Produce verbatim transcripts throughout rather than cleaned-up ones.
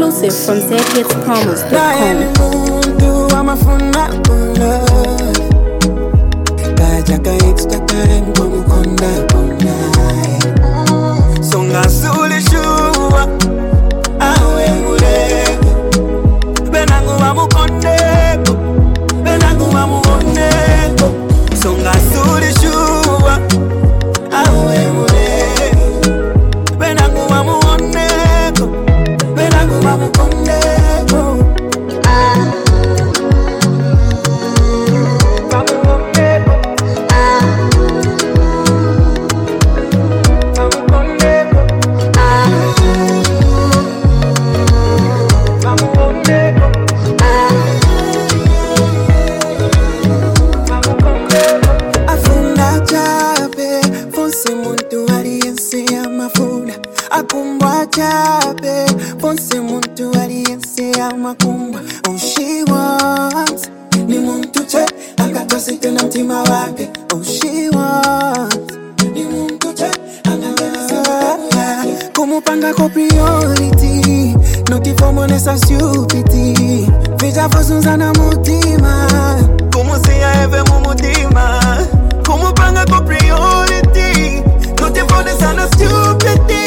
Exclusive from z hits promos dot com. Oh, she wants ni muntu che akatosite na mtima wake. Oh, she wants ni muntu che akatosite kumupanga ko priority notifomo nessa stupidity veja vozunza na mutima kumusia eve mu mutima kumupanga ko priority notifomo nessa na stupidity.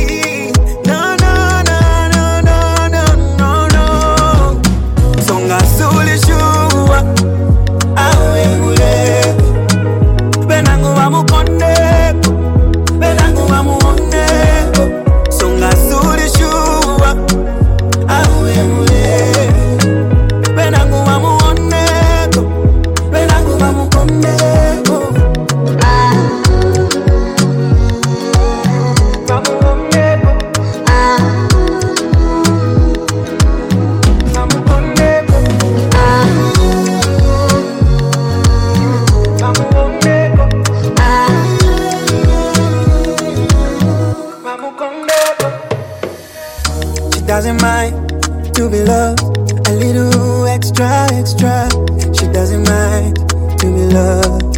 Doesn't mind to be loved a little extra, extra. She doesn't mind to be loved.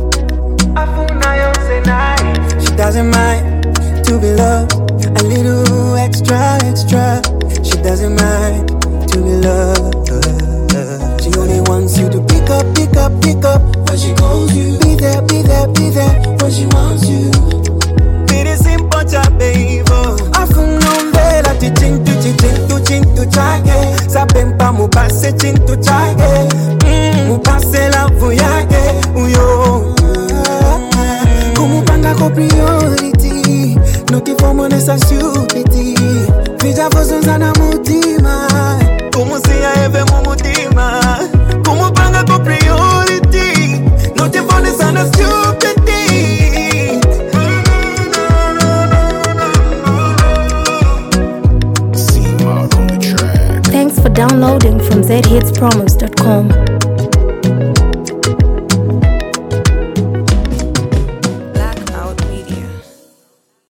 She doesn't mind to be loved a little extra, extra. She doesn't mind to be loved. She only wants you to pick up, pick up, pick up when she calls you. Be there, be there, be there when she wants you. Be the simple job, baby. Chintu chintu chintu chake sapempa mupase chintu chake mm, mupase lavu yake uyo kumupanga ko priority notifomo nessa stupidity vija vozunza na mutima kumusia eve mu mutima kumupanga ko priority notifomo nessa na stupidity. Thanks for downloading from z hits promos dot com.